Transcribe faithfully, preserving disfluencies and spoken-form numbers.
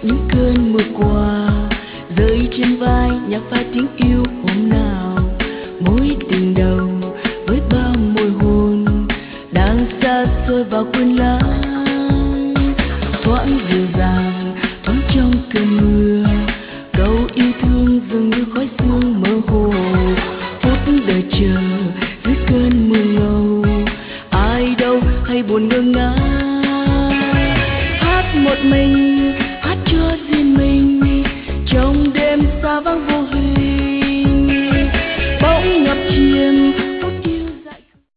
những cơn mưa qua, rơi trên vai nhạc pha tiếng yêu hôm nào. Mối tình đầu với bao môi hôn đang xa xôi vào quên lãng, thoáng dịu dàng thoáng trong cơn mưa. Câu yêu thương dường như khói sương mơ hồ, phút đợi chờ dưới cơn mưa ngâu. Ai đâu hay buồn ngơ ngác, hát một mình